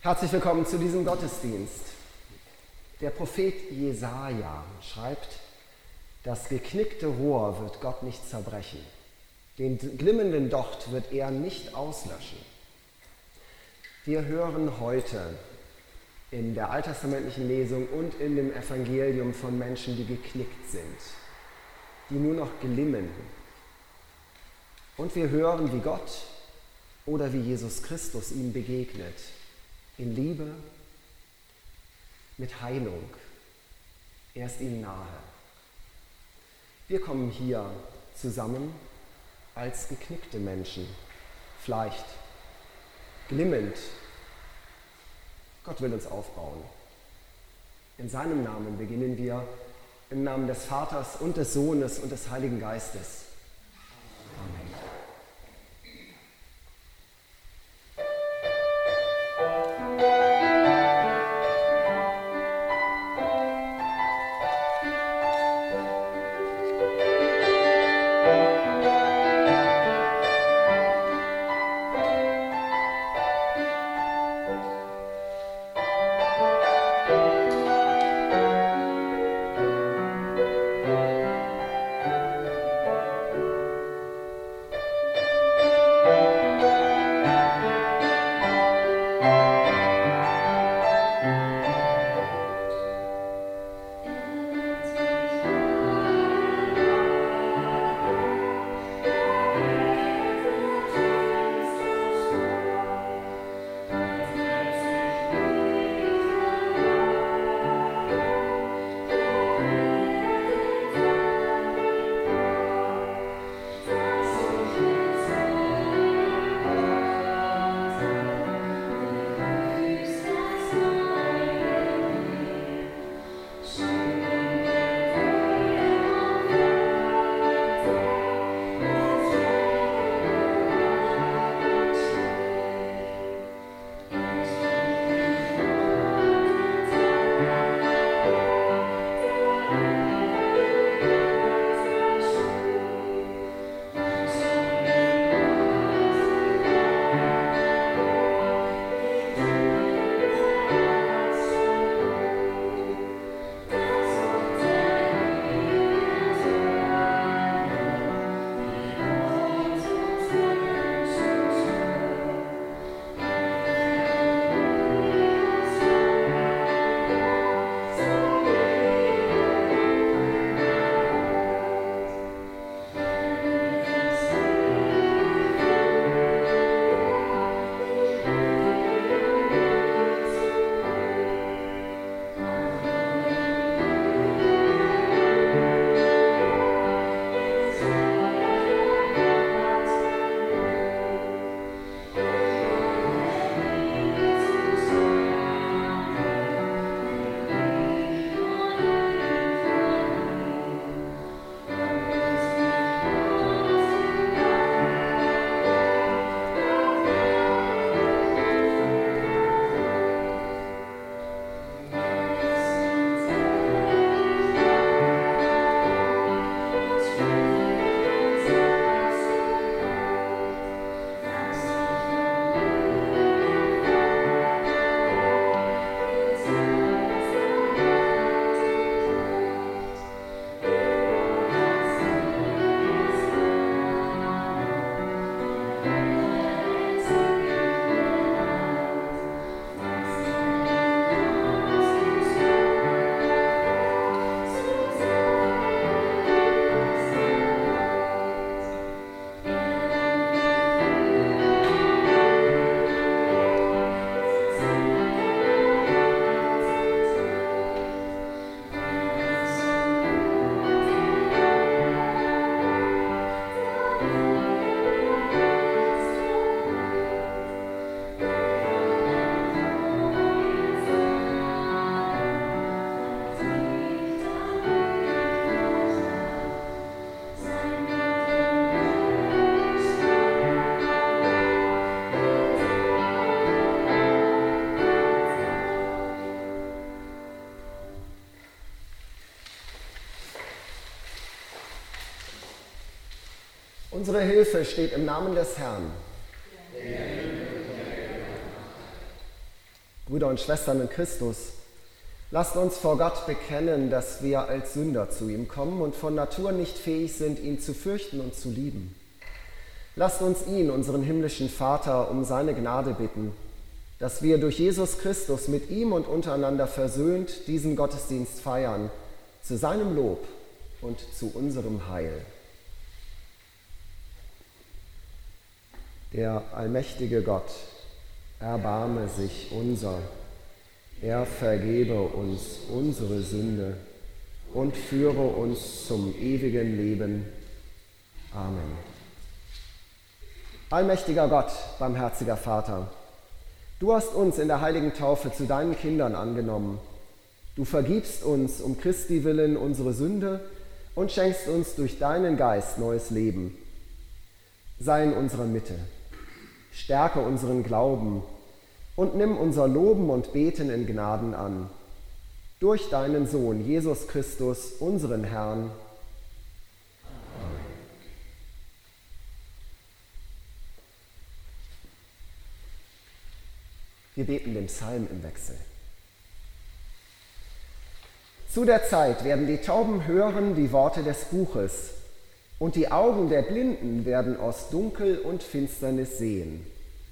Herzlich willkommen zu diesem Gottesdienst. Der Prophet Jesaja schreibt: Das geknickte Rohr wird Gott nicht zerbrechen, den glimmenden Docht wird er nicht auslöschen. Wir hören heute in der alttestamentlichen Lesung und in dem Evangelium von Menschen, die geknickt sind, die nur noch glimmen. Und wir hören, wie Gott oder wie Jesus Christus ihm begegnet. In Liebe, mit Heilung. Er ist ihnen nahe. Wir kommen hier zusammen als geknickte Menschen, vielleicht glimmend. Gott will uns aufbauen. In seinem Namen beginnen wir, im Namen des Vaters und des Sohnes und des Heiligen Geistes. Amen. Unsere Hilfe steht im Namen des Herrn. Brüder und Schwestern in Christus, lasst uns vor Gott bekennen, dass wir als Sünder zu ihm kommen und von Natur nicht fähig sind, ihn zu fürchten und zu lieben. Lasst uns ihn, unseren himmlischen Vater, um seine Gnade bitten, dass wir durch Jesus Christus mit ihm und untereinander versöhnt diesen Gottesdienst feiern, zu seinem Lob und zu unserem Heil. Der allmächtige Gott, erbarme sich unser, er vergebe uns unsere Sünde und führe uns zum ewigen Leben. Amen. Allmächtiger Gott, barmherziger Vater, du hast uns in der heiligen Taufe zu deinen Kindern angenommen. Du vergibst uns um Christi willen unsere Sünde und schenkst uns durch deinen Geist neues Leben. Sei in unserer Mitte, stärke unseren Glauben und nimm unser Loben und Beten in Gnaden an. Durch deinen Sohn, Jesus Christus, unseren Herrn. Amen. Wir beten den Psalm im Wechsel. Zu der Zeit werden die Tauben hören die Worte des Buches, und die Augen der Blinden werden aus Dunkel und Finsternis sehen.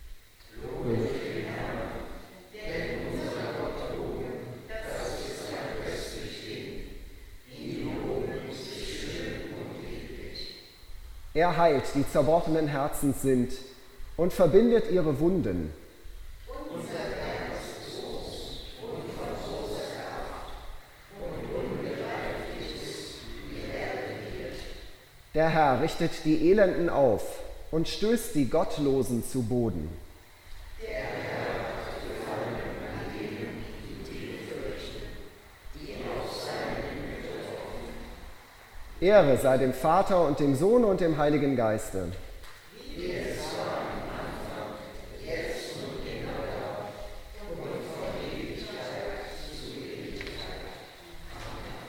Er heilt, die zerbrochenen Herzens sind, und verbindet ihre Wunden. Der Herr richtet die Elenden auf und stößt die Gottlosen zu Boden. Der Herr hat Gefallen an denen, die ihn fürchten, die auf seinen getroffen. Ehre sei dem Vater und dem Sohn und dem Heiligen Geiste. Wie es war am Anfang, jetzt und immer da und von Ewigkeit zu Ewigkeit. Amen.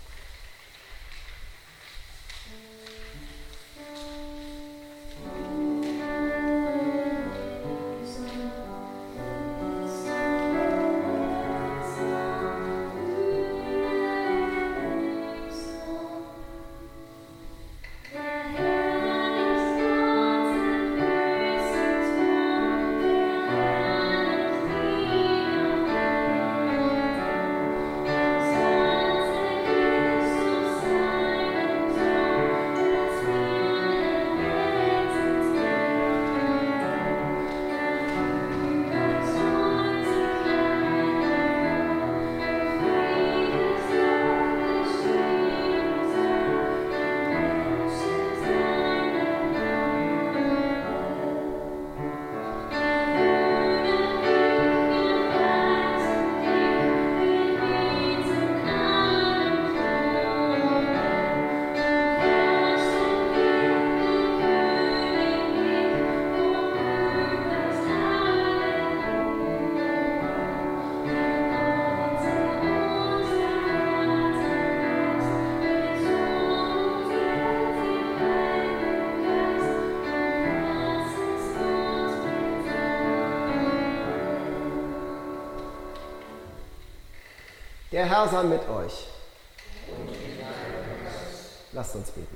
Der Herr sei mit euch. Lasst uns beten.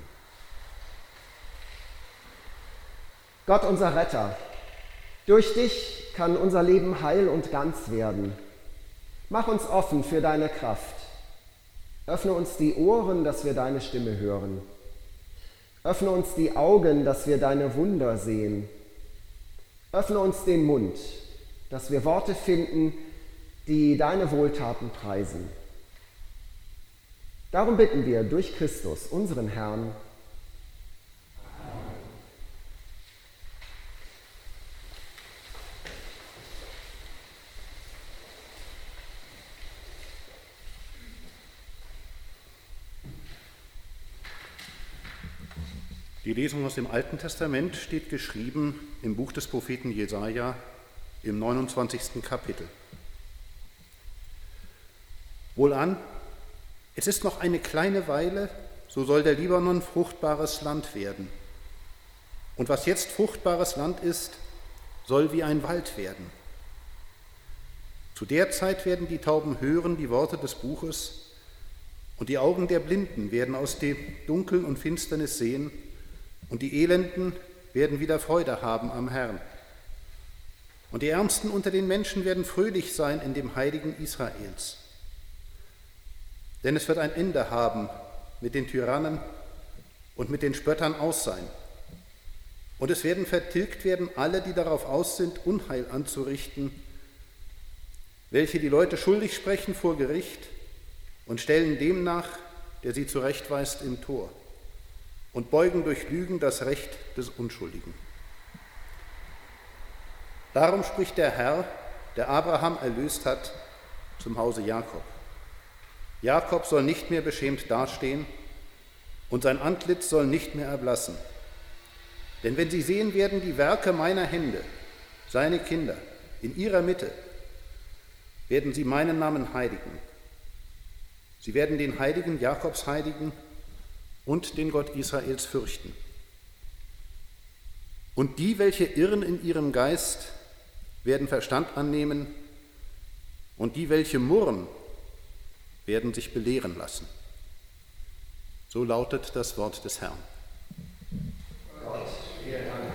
Gott, unser Retter, durch dich kann unser Leben heil und ganz werden. Mach uns offen für deine Kraft. Öffne uns die Ohren, dass wir deine Stimme hören. Öffne uns die Augen, dass wir deine Wunder sehen. Öffne uns den Mund, dass wir Worte finden, die deine Wohltaten preisen. Darum bitten wir durch Christus, unseren Herrn. Amen. Die Lesung aus dem Alten Testament steht geschrieben im Buch des Propheten Jesaja im 29. Kapitel. Wohlan, es ist noch eine kleine Weile, so soll der Libanon fruchtbares Land werden. Und was jetzt fruchtbares Land ist, soll wie ein Wald werden. Zu der Zeit werden die Tauben hören die Worte des Buches, und die Augen der Blinden werden aus dem Dunkel und Finsternis sehen, und die Elenden werden wieder Freude haben am Herrn. Und die Ärmsten unter den Menschen werden fröhlich sein in dem Heiligen Israels. Denn es wird ein Ende haben mit den Tyrannen und mit den Spöttern aus sein. Und es werden vertilgt werden alle, die darauf aus sind, Unheil anzurichten, welche die Leute schuldig sprechen vor Gericht und stellen dem nach, der sie zurechtweist, im Tor und beugen durch Lügen das Recht des Unschuldigen. Darum spricht der Herr, der Abraham erlöst hat, zum Hause Jakob. Jakob soll nicht mehr beschämt dastehen und sein Antlitz soll nicht mehr erblassen. Denn wenn sie sehen werden die Werke meiner Hände, seine Kinder, in ihrer Mitte, werden sie meinen Namen heiligen. Sie werden den Heiligen Jakobs heiligen und den Gott Israels fürchten. Und die, welche irren in ihrem Geist, werden Verstand annehmen, und die, welche murren, werden sich belehren lassen. So lautet das Wort des Herrn. Gott, wir danken.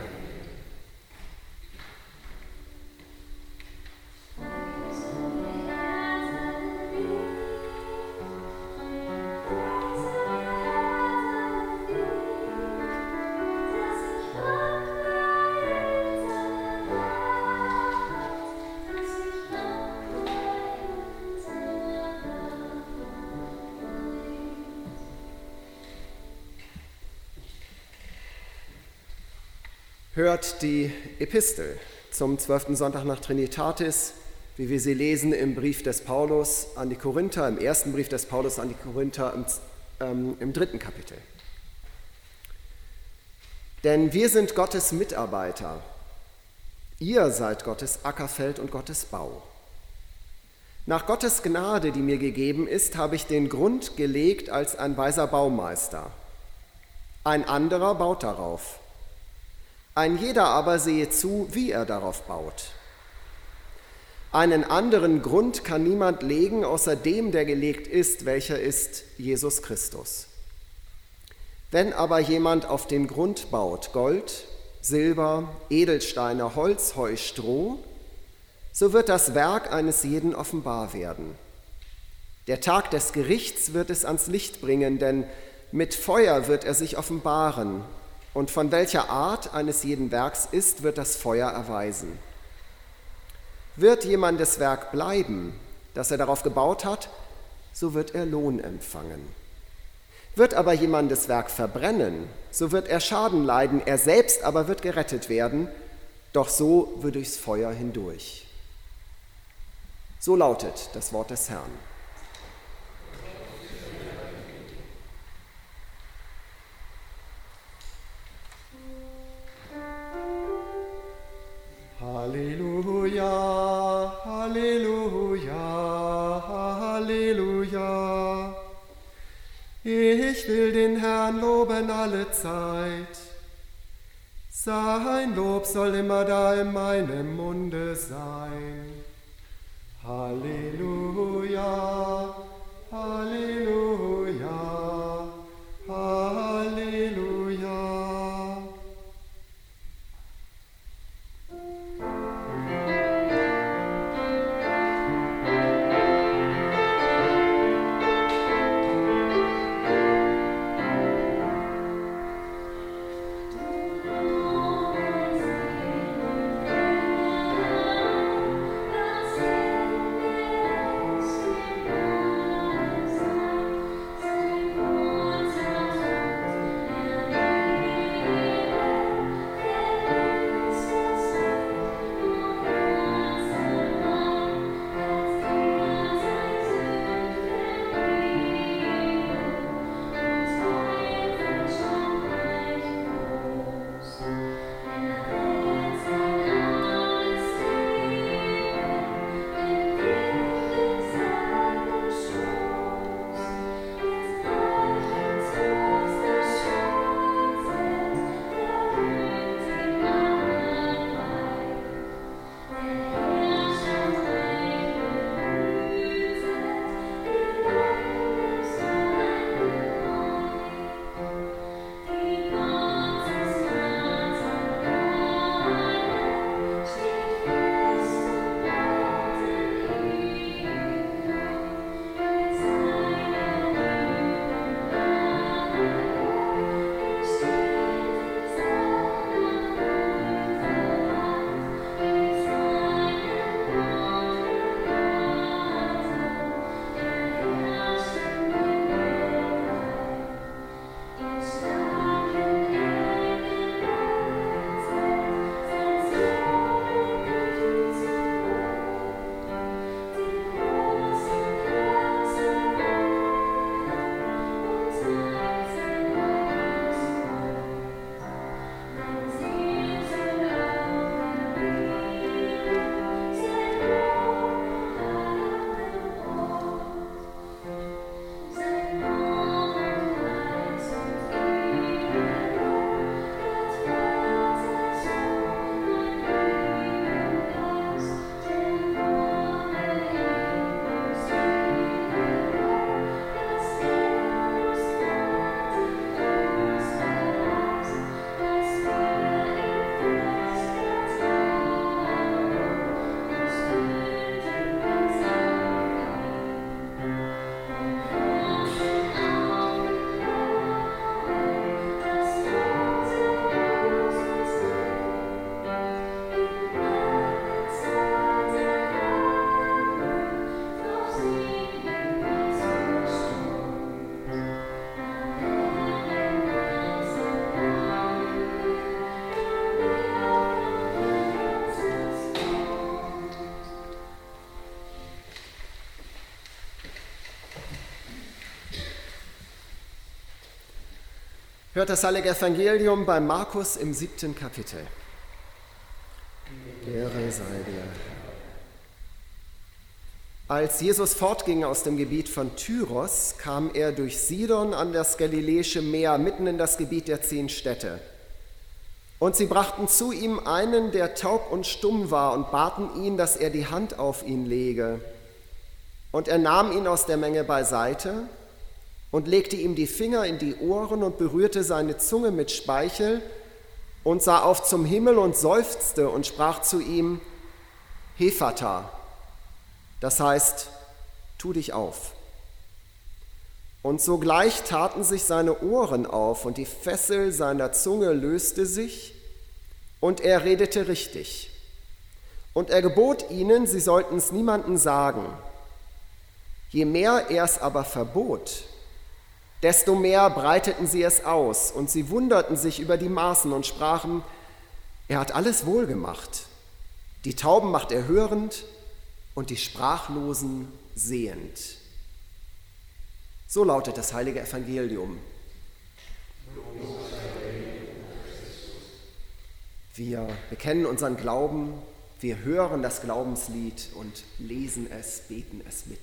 Hört die Epistel zum 12. Sonntag nach Trinitatis, wie wir sie lesen im Brief des Paulus an die Korinther, im ersten Brief des Paulus an die Korinther im 3. Kapitel. Denn wir sind Gottes Mitarbeiter. Ihr seid Gottes Ackerfeld und Gottes Bau. Nach Gottes Gnade, die mir gegeben ist, habe ich den Grund gelegt als ein weiser Baumeister. Ein anderer baut darauf. Ein jeder aber sehe zu, wie er darauf baut. Einen anderen Grund kann niemand legen, außer dem, der gelegt ist, welcher ist Jesus Christus. Wenn aber jemand auf den Grund baut, Gold, Silber, Edelsteine, Holz, Heu, Stroh, so wird das Werk eines jeden offenbar werden. Der Tag des Gerichts wird es ans Licht bringen, denn mit Feuer wird er sich offenbaren. Und von welcher Art eines jeden Werks ist, wird das Feuer erweisen. Wird jemandes Werk bleiben, das er darauf gebaut hat, so wird er Lohn empfangen. Wird aber jemandes Werk verbrennen, so wird er Schaden leiden, er selbst aber wird gerettet werden, doch so wird durchs Feuer hindurch. So lautet das Wort des Herrn. Halleluja, Halleluja, Halleluja. Ich will den Herrn loben alle Zeit. Sein Lob soll immer da in meinem Munde sein. Halleluja, Halleluja, Halleluja. Hört das heilige Evangelium bei Markus im 7. Kapitel. Ehre sei dir. Als Jesus fortging aus dem Gebiet von Tyros, kam er durch Sidon an das Galiläische Meer, mitten in das Gebiet der 10 Städte. Und sie brachten zu ihm einen, der taub und stumm war, und baten ihn, dass er die Hand auf ihn lege. Und er nahm ihn aus der Menge beiseite und legte ihm die Finger in die Ohren und berührte seine Zunge mit Speichel und sah auf zum Himmel und seufzte und sprach zu ihm: Hephata, das heißt, tu dich auf. Und sogleich taten sich seine Ohren auf und die Fessel seiner Zunge löste sich und er redete richtig. Und er gebot ihnen, sie sollten es niemandem sagen. Je mehr er es aber verbot, desto mehr breiteten sie es aus und sie wunderten sich über die Maßen und sprachen: Er hat alles wohl gemacht. Die Tauben macht er hörend und die Sprachlosen sehend. So lautet das heilige Evangelium. Wir bekennen unseren Glauben, wir hören das Glaubenslied und lesen es, beten es mit.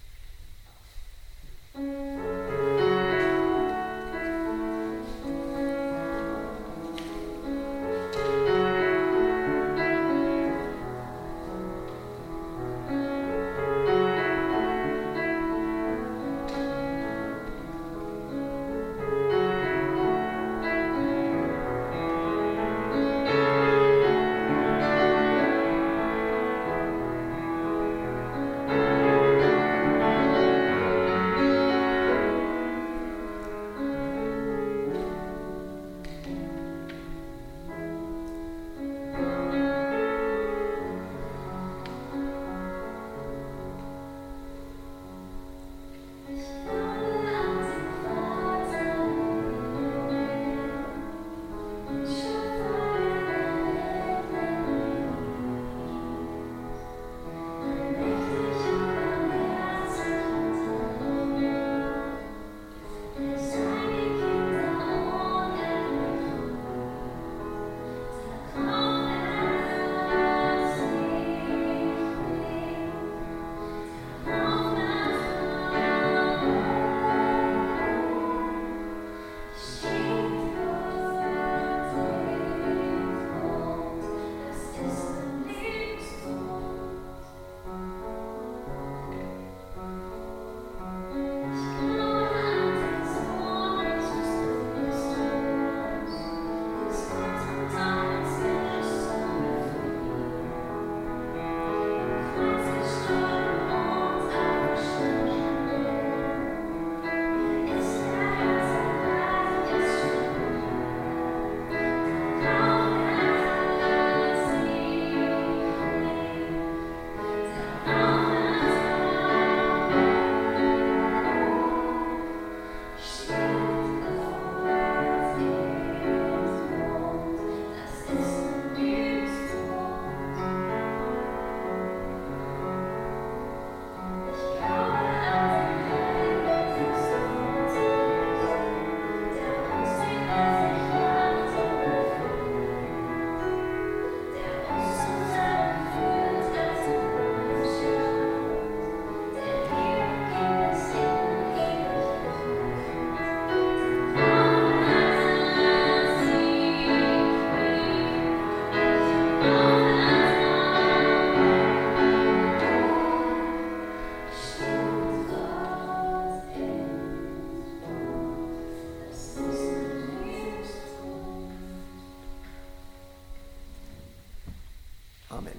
Amen.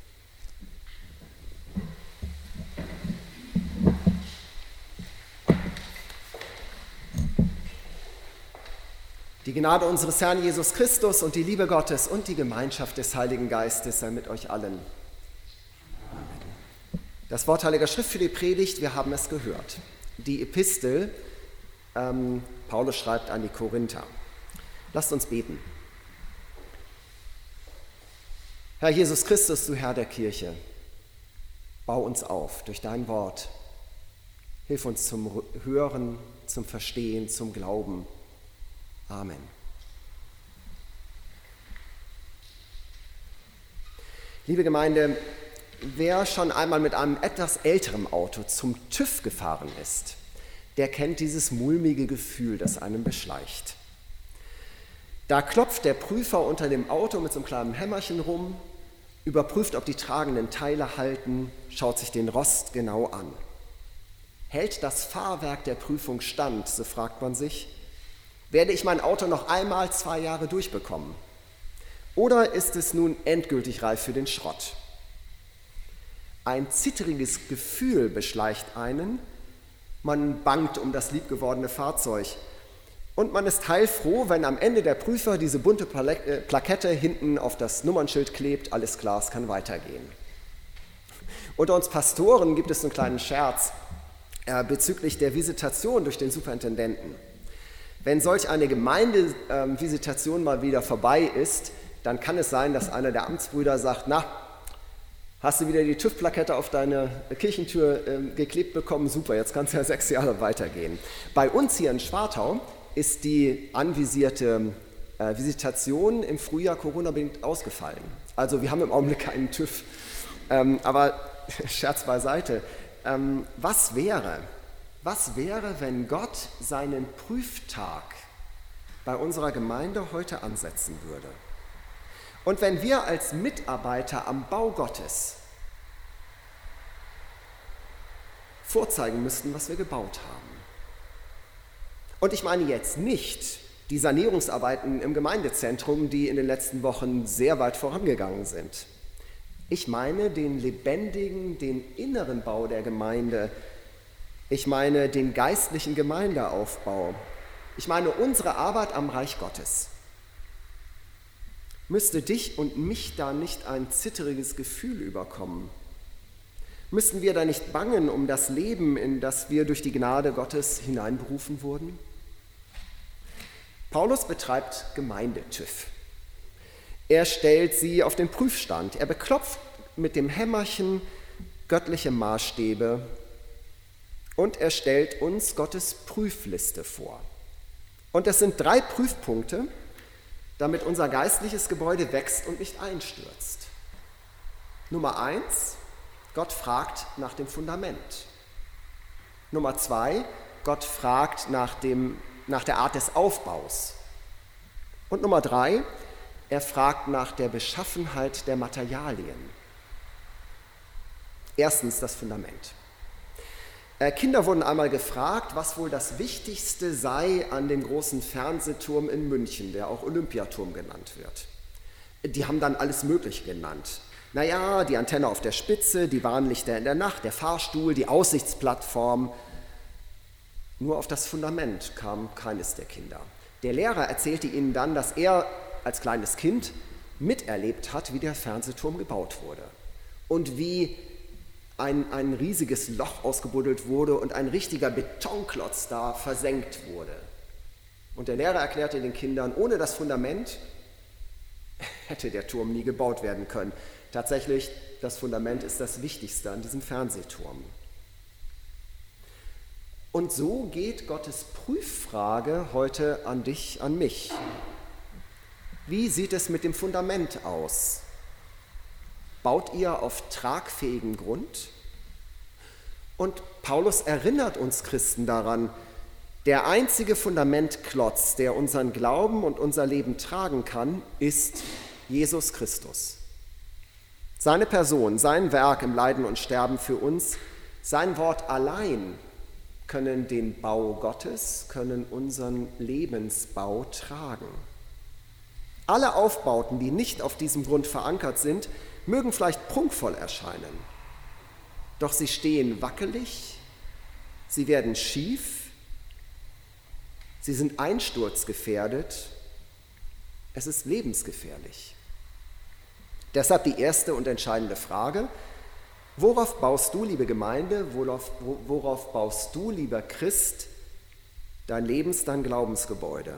Die Gnade unseres Herrn Jesus Christus und die Liebe Gottes und die Gemeinschaft des Heiligen Geistes sei mit euch allen. Amen. Das Wort Heiliger Schrift für die Predigt, wir haben es gehört. Die Epistel, Paulus schreibt an die Korinther. Lasst uns beten. Herr Jesus Christus, du Herr der Kirche, bau uns auf durch dein Wort. Hilf uns zum Hören, zum Verstehen, zum Glauben. Amen. Liebe Gemeinde, wer schon einmal mit einem etwas älteren Auto zum TÜV gefahren ist, der kennt dieses mulmige Gefühl, das einen beschleicht. Da klopft der Prüfer unter dem Auto mit so einem kleinen Hämmerchen rum, überprüft, ob die tragenden Teile halten, schaut sich den Rost genau an. Hält das Fahrwerk der Prüfung stand, so fragt man sich, werde ich mein Auto noch einmal 2 Jahre durchbekommen? Oder ist es nun endgültig reif für den Schrott? Ein zittriges Gefühl beschleicht einen, man bangt um das liebgewordene Fahrzeug und man ist heilfroh, wenn am Ende der Prüfer diese bunte Plakette hinten auf das Nummernschild klebt, alles klar, es kann weitergehen. Unter uns Pastoren gibt es einen kleinen Scherz bezüglich der Visitation durch den Superintendenten. Wenn solch eine Gemeindevisitation mal wieder vorbei ist, dann kann es sein, dass einer der Amtsbrüder sagt, na, hast du wieder die TÜV-Plakette auf deine Kirchentür geklebt bekommen? Super, jetzt kannst du ja 6 Jahre weitergehen. Bei uns hier in Schwartau ist die anvisierte Visitation im Frühjahr Corona-bedingt ausgefallen. Also wir haben im Augenblick keinen TÜV. Aber Scherz beiseite. Was wäre, wenn Gott seinen Prüftag bei unserer Gemeinde heute ansetzen würde? Und wenn wir als Mitarbeiter am Bau Gottes vorzeigen müssten, was wir gebaut haben. Und ich meine jetzt nicht die Sanierungsarbeiten im Gemeindezentrum, die in den letzten Wochen sehr weit vorangegangen sind. Ich meine den lebendigen, den inneren Bau der Gemeinde. Ich meine den geistlichen Gemeindeaufbau. Ich meine unsere Arbeit am Reich Gottes. Müsste dich und mich da nicht ein zittriges Gefühl überkommen? Müssten wir da nicht bangen um das Leben, in das wir durch die Gnade Gottes hineinberufen wurden? Paulus betreibt Gemeinde-TÜV. Er stellt sie auf den Prüfstand. Er beklopft mit dem Hämmerchen göttliche Maßstäbe und er stellt uns Gottes Prüfliste vor. Und es sind 3 Prüfpunkte, damit unser geistliches Gebäude wächst und nicht einstürzt. Nummer 1, Gott fragt nach dem Fundament. Nummer 2, Gott fragt nach der Art des Aufbaus. Und Nummer 3, er fragt nach der Beschaffenheit der Materialien. Erstens das Fundament. Kinder wurden einmal gefragt, was wohl das Wichtigste sei an dem großen Fernsehturm in München, der auch Olympiaturm genannt wird. Die haben dann alles Mögliche genannt. Naja, die Antenne auf der Spitze, die Warnlichter in der Nacht, der Fahrstuhl, die Aussichtsplattform. Nur auf das Fundament kam keines der Kinder. Der Lehrer erzählte ihnen dann, dass er als kleines Kind miterlebt hat, wie der Fernsehturm gebaut wurde und wie ein riesiges Loch ausgebuddelt wurde und ein richtiger Betonklotz da versenkt wurde. Und der Lehrer erklärte den Kindern, ohne das Fundament hätte der Turm nie gebaut werden können. Tatsächlich, das Fundament ist das Wichtigste an diesem Fernsehturm. Und so geht Gottes Prüffrage heute an dich, an mich. Wie sieht es mit dem Fundament aus? Baut ihr auf tragfähigen Grund? Und Paulus erinnert uns Christen daran, der einzige Fundamentklotz, der unseren Glauben und unser Leben tragen kann, ist Jesus Christus. Seine Person, sein Werk im Leiden und Sterben für uns, sein Wort allein können den Bau Gottes, können unseren Lebensbau tragen. Alle Aufbauten, die nicht auf diesem Grund verankert sind, mögen vielleicht prunkvoll erscheinen, doch sie stehen wackelig, sie werden schief, sie sind einsturzgefährdet, es ist lebensgefährlich. Deshalb die erste und entscheidende Frage: Worauf baust du, liebe Gemeinde, worauf baust du, lieber Christ, dein dein Glaubensgebäude?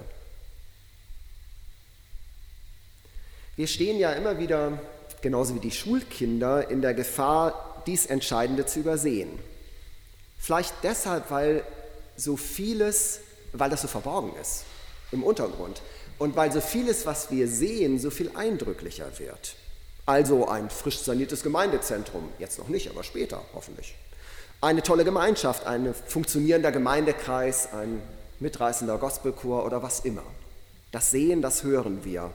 Wir stehen ja immer wieder, genauso wie die Schulkinder, in der Gefahr, dies Entscheidende zu übersehen. Vielleicht deshalb, weil das so verborgen ist. im Untergrund. Und weil so vieles, was wir sehen, so viel eindrücklicher wird. Also ein frisch saniertes Gemeindezentrum, jetzt noch nicht, aber später hoffentlich. Eine tolle Gemeinschaft, ein funktionierender Gemeindekreis, ein mitreißender Gospelchor oder was immer. Das Sehen, das hören wir.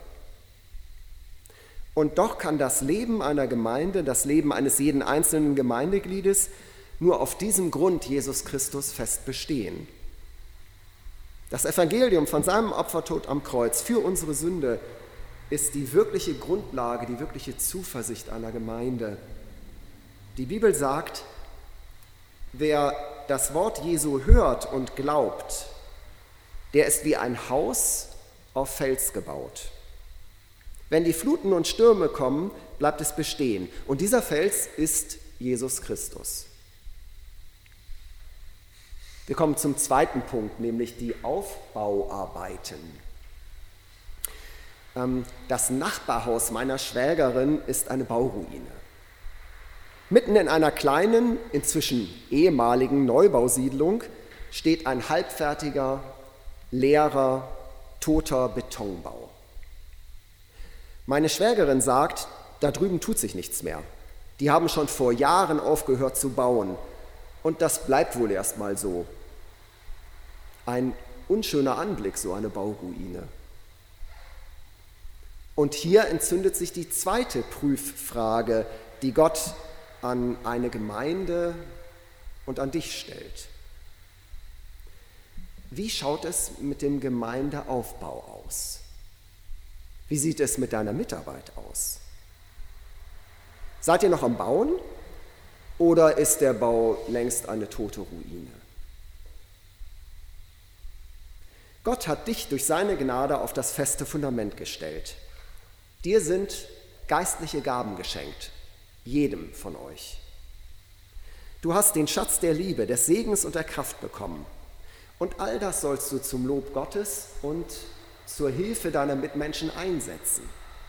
Und doch kann das Leben einer Gemeinde, das Leben eines jeden einzelnen Gemeindegliedes nur auf diesem Grund Jesus Christus fest bestehen. Das Evangelium von seinem Opfertod am Kreuz für unsere Sünde ist die wirkliche Grundlage, die wirkliche Zuversicht einer Gemeinde. Die Bibel sagt, wer das Wort Jesu hört und glaubt, der ist wie ein Haus auf Fels gebaut. Wenn die Fluten und Stürme kommen, bleibt es bestehen. Und dieser Fels ist Jesus Christus. Wir kommen zum zweiten Punkt, nämlich die Aufbauarbeiten. Das Nachbarhaus meiner Schwägerin ist eine Bauruine. Mitten in einer kleinen, inzwischen ehemaligen Neubausiedlung steht ein halbfertiger, leerer, toter Betonbau. Meine Schwägerin sagt, da drüben tut sich nichts mehr. Die haben schon vor Jahren aufgehört zu bauen. Und das bleibt wohl erst mal so. Ein unschöner Anblick, so eine Bauruine. Und hier entzündet sich die zweite Prüffrage, die Gott an eine Gemeinde und an dich stellt. Wie schaut es mit dem Gemeindeaufbau aus? Wie sieht es mit deiner Mitarbeit aus? Seid ihr noch am Bauen oder ist der Bau längst eine tote Ruine? Gott hat dich durch seine Gnade auf das feste Fundament gestellt. Dir sind geistliche Gaben geschenkt, jedem von euch. Du hast den Schatz der Liebe, des Segens und der Kraft bekommen. Und all das sollst du zum Lob Gottes und zur Hilfe deiner Mitmenschen einsetzen.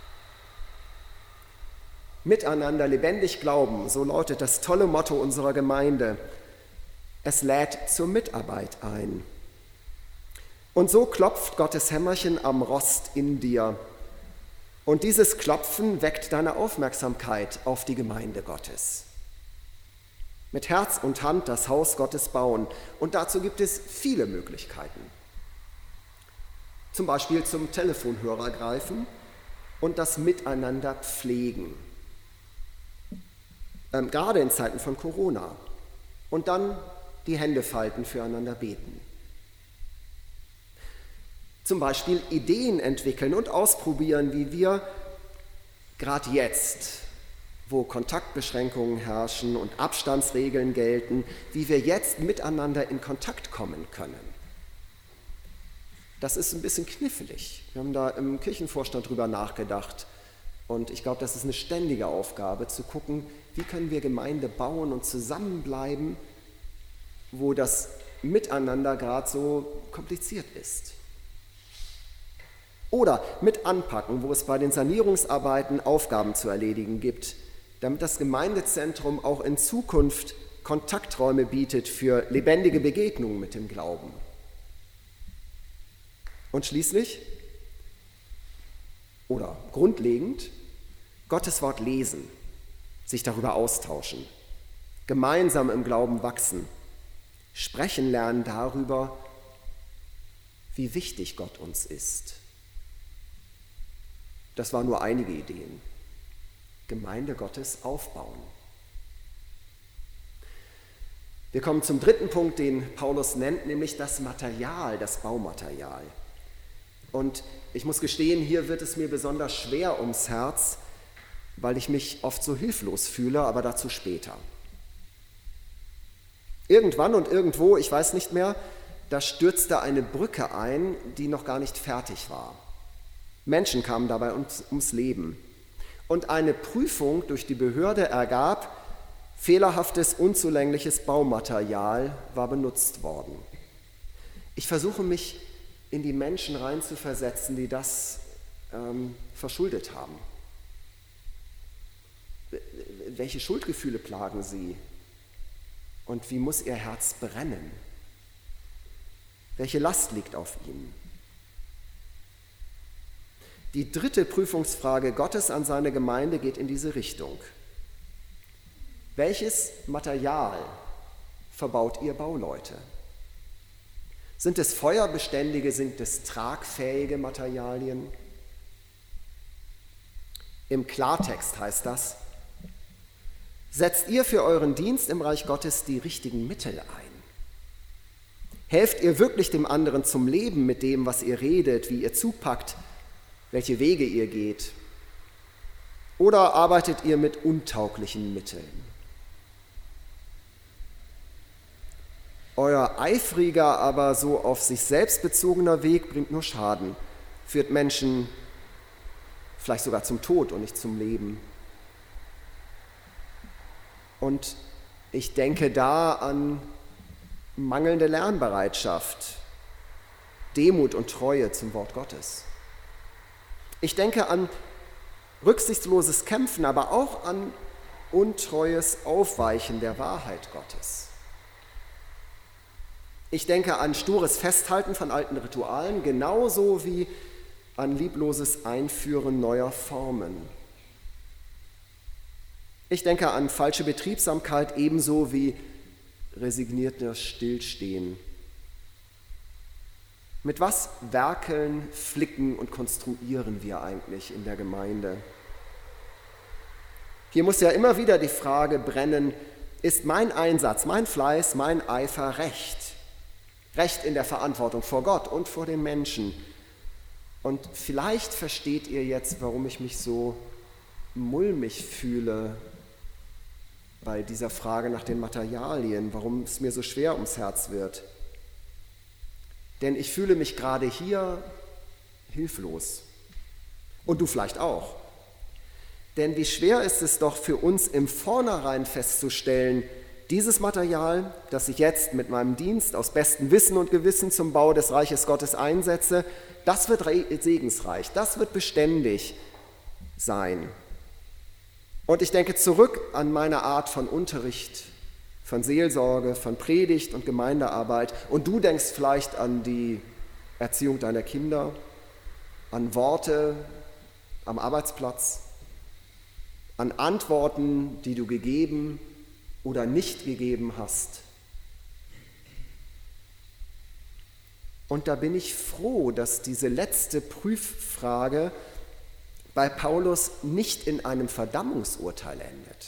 Miteinander lebendig glauben, so lautet das tolle Motto unserer Gemeinde. Es lädt zur Mitarbeit ein. Und so klopft Gottes Hämmerchen am Rost in dir. Und dieses Klopfen weckt deine Aufmerksamkeit auf die Gemeinde Gottes. Mit Herz und Hand das Haus Gottes bauen. Und dazu gibt es viele Möglichkeiten. Zum Beispiel zum Telefonhörer greifen und das Miteinander pflegen. Gerade in Zeiten von Corona. Und dann die Hände falten, füreinander beten. Zum Beispiel Ideen entwickeln und ausprobieren, wie wir gerade jetzt, wo Kontaktbeschränkungen herrschen und Abstandsregeln gelten, wie wir jetzt miteinander in Kontakt kommen können. Das ist ein bisschen knifflig. Wir haben da im Kirchenvorstand drüber nachgedacht. Und ich glaube, das ist eine ständige Aufgabe, zu gucken, wie können wir Gemeinde bauen und zusammenbleiben, wo das Miteinander gerade so kompliziert ist. Oder mit anpacken, wo es bei den Sanierungsarbeiten Aufgaben zu erledigen gibt, damit das Gemeindezentrum auch in Zukunft Kontakträume bietet für lebendige Begegnungen mit dem Glauben. Und schließlich, oder grundlegend, Gottes Wort lesen, sich darüber austauschen, gemeinsam im Glauben wachsen, sprechen lernen darüber, wie wichtig Gott uns ist. Das waren nur einige Ideen. Gemeinde Gottes aufbauen. Wir kommen zum dritten Punkt, den Paulus nennt, nämlich das Material, das Baumaterial. Und ich muss gestehen, hier wird es mir besonders schwer ums Herz, weil ich mich oft so hilflos fühle, aber dazu später. Irgendwann und irgendwo, ich weiß nicht mehr, da stürzte eine Brücke ein, die noch gar nicht fertig war. Menschen kamen dabei ums Leben. Und eine Prüfung durch die Behörde ergab, fehlerhaftes, unzulängliches Baumaterial war benutzt worden. Ich versuche mich in die Menschen reinzuversetzen, die das verschuldet haben. Welche Schuldgefühle plagen sie? Und wie muss ihr Herz brennen? Welche Last liegt auf ihnen? Die dritte Prüfungsfrage Gottes an seine Gemeinde geht in diese Richtung. Welches Material verbaut ihr Bauleute? Sind es feuerbeständige, sind es tragfähige Materialien? Im Klartext heißt das: Setzt ihr für euren Dienst im Reich Gottes die richtigen Mittel ein? Helft ihr wirklich dem anderen zum Leben mit dem, was ihr redet, wie ihr zupackt, welche Wege ihr geht? Oder arbeitet ihr mit untauglichen Mitteln? Euer eifriger, aber so auf sich selbst bezogener Weg bringt nur Schaden, führt Menschen vielleicht sogar zum Tod und nicht zum Leben. Und ich denke da an mangelnde Lernbereitschaft, Demut und Treue zum Wort Gottes. Ich denke an rücksichtsloses Kämpfen, aber auch an untreues Aufweichen der Wahrheit Gottes. Ich denke an stures Festhalten von alten Ritualen, genauso wie an liebloses Einführen neuer Formen. Ich denke an falsche Betriebsamkeit ebenso wie resigniertes Stillstehen. Mit was werkeln, flicken und konstruieren wir eigentlich in der Gemeinde? Hier muss ja immer wieder die Frage brennen: Ist mein Einsatz, mein Fleiß, mein Eifer recht? Recht in der Verantwortung vor Gott und vor den Menschen. Und vielleicht versteht ihr jetzt, warum ich mich so mulmig fühle bei dieser Frage nach den Materialien, warum es mir so schwer ums Herz wird. Denn ich fühle mich gerade hier hilflos. Und du vielleicht auch. Denn wie schwer ist es doch für uns im Vornherein festzustellen, dieses Material, das ich jetzt mit meinem Dienst aus bestem Wissen und Gewissen zum Bau des Reiches Gottes einsetze, das wird segensreich, das wird beständig sein. Und ich denke zurück an meine Art von Unterricht, von Seelsorge, von Predigt und Gemeindearbeit. Und du denkst vielleicht an die Erziehung deiner Kinder, an Worte am Arbeitsplatz, an Antworten, die du gegeben oder nicht gegeben hast. Und da bin ich froh, dass diese letzte Prüffrage bei Paulus nicht in einem Verdammungsurteil endet.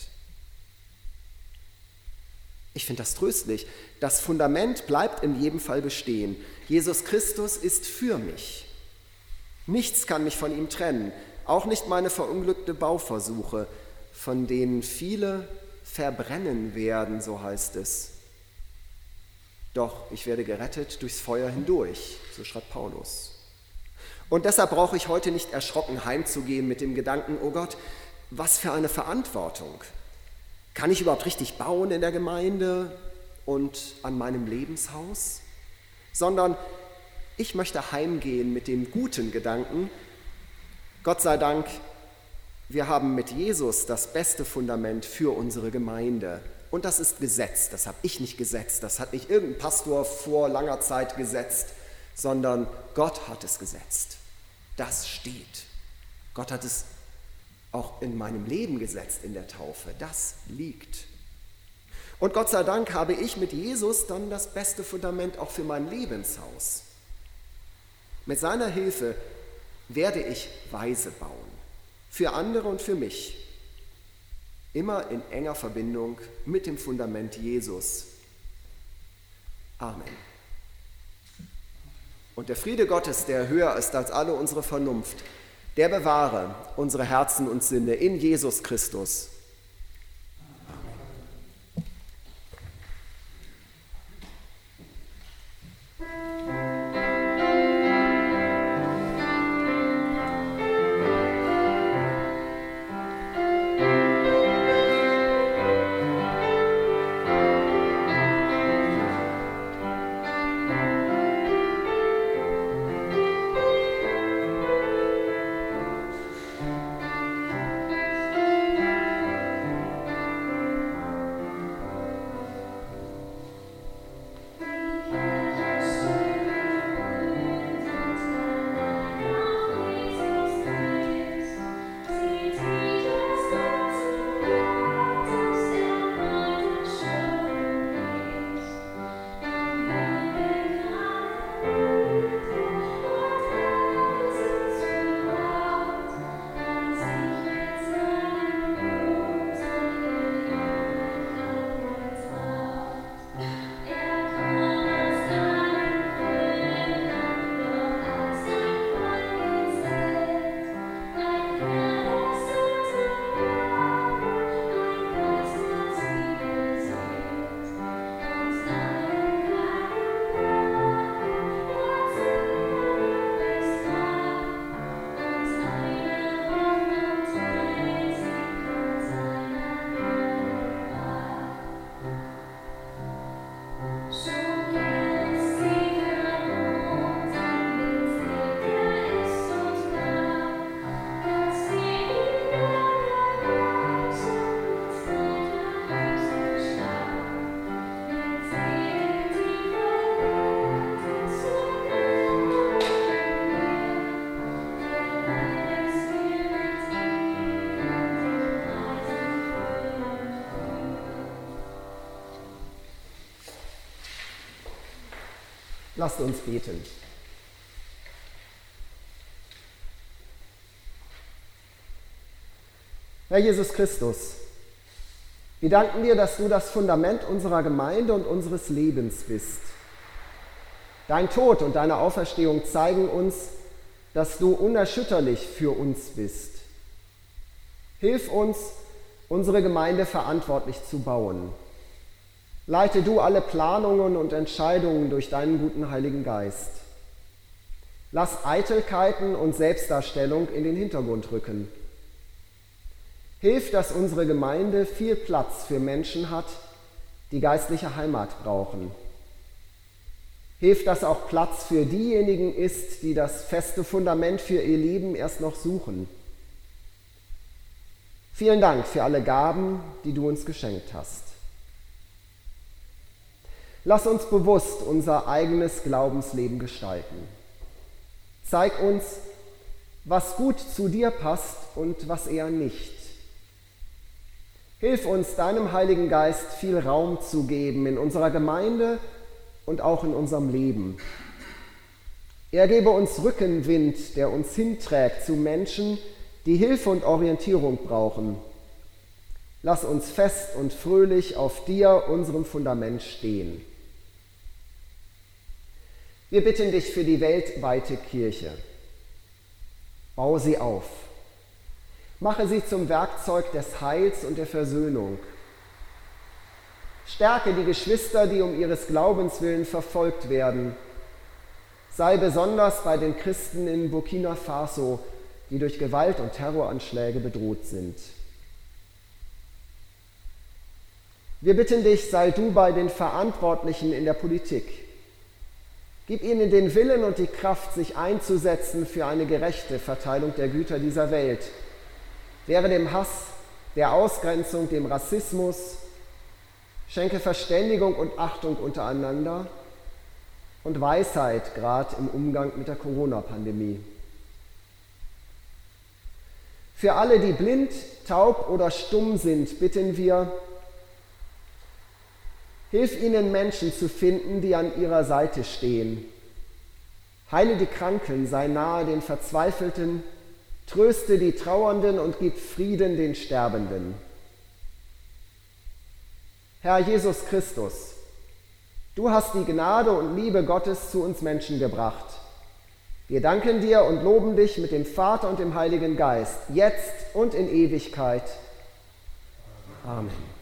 Ich finde das tröstlich. Das Fundament bleibt in jedem Fall bestehen. Jesus Christus ist für mich. Nichts kann mich von ihm trennen, auch nicht meine verunglückte Bauversuche, von denen viele verbrennen werden, so heißt es. Doch ich werde gerettet durchs Feuer hindurch, so schreibt Paulus. Und deshalb brauche ich heute nicht erschrocken heimzugehen mit dem Gedanken: Oh Gott, was für eine Verantwortung. Kann ich überhaupt richtig bauen in der Gemeinde und an meinem Lebenshaus? Sondern ich möchte heimgehen mit dem guten Gedanken: Gott sei Dank, wir haben mit Jesus das beste Fundament für unsere Gemeinde. Und das ist Gesetz, das habe ich nicht gesetzt, das hat nicht irgendein Pastor vor langer Zeit gesetzt, sondern Gott hat es gesetzt. Das steht. Gott hat es auch in meinem Leben gesetzt in der Taufe. Das liegt. Und Gott sei Dank habe ich mit Jesus dann das beste Fundament auch für mein Lebenshaus. Mit seiner Hilfe werde ich weise bauen. Für andere und für mich. Immer in enger Verbindung mit dem Fundament Jesus. Amen. Und der Friede Gottes, der höher ist als alle unsere Vernunft, der bewahre unsere Herzen und Sinne in Jesus Christus. Lasst uns beten. Herr Jesus Christus, wir danken dir, dass du das Fundament unserer Gemeinde und unseres Lebens bist. Dein Tod und deine Auferstehung zeigen uns, dass du unerschütterlich für uns bist. Hilf uns, unsere Gemeinde verantwortlich zu bauen. Leite du alle Planungen und Entscheidungen durch deinen guten Heiligen Geist. Lass Eitelkeiten und Selbstdarstellung in den Hintergrund rücken. Hilf, dass unsere Gemeinde viel Platz für Menschen hat, die geistliche Heimat brauchen. Hilf, dass auch Platz für diejenigen ist, die das feste Fundament für ihr Leben erst noch suchen. Vielen Dank für alle Gaben, die du uns geschenkt hast. Lass uns bewusst unser eigenes Glaubensleben gestalten. Zeig uns, was gut zu dir passt und was eher nicht. Hilf uns, deinem Heiligen Geist viel Raum zu geben in unserer Gemeinde und auch in unserem Leben. Er gebe uns Rückenwind, der uns hinträgt zu Menschen, die Hilfe und Orientierung brauchen. Lass uns fest und fröhlich auf dir, unserem Fundament, stehen. Wir bitten dich für die weltweite Kirche. Bau sie auf. Mache sie zum Werkzeug des Heils und der Versöhnung. Stärke die Geschwister, die um ihres Glaubens willen verfolgt werden. Sei besonders bei den Christen in Burkina Faso, die durch Gewalt und Terroranschläge bedroht sind. Wir bitten dich, sei du bei den Verantwortlichen in der Politik. Gib ihnen den Willen und die Kraft, sich einzusetzen für eine gerechte Verteilung der Güter dieser Welt. Wehre dem Hass, der Ausgrenzung, dem Rassismus, schenke Verständigung und Achtung untereinander und Weisheit, gerade im Umgang mit der Corona-Pandemie. Für alle, die blind, taub oder stumm sind, bitten wir, hilf ihnen, Menschen zu finden, die an ihrer Seite stehen. Heile die Kranken, sei nahe den Verzweifelten, tröste die Trauernden und gib Frieden den Sterbenden. Herr Jesus Christus, du hast die Gnade und Liebe Gottes zu uns Menschen gebracht. Wir danken dir und loben dich mit dem Vater und dem Heiligen Geist, jetzt und in Ewigkeit. Amen.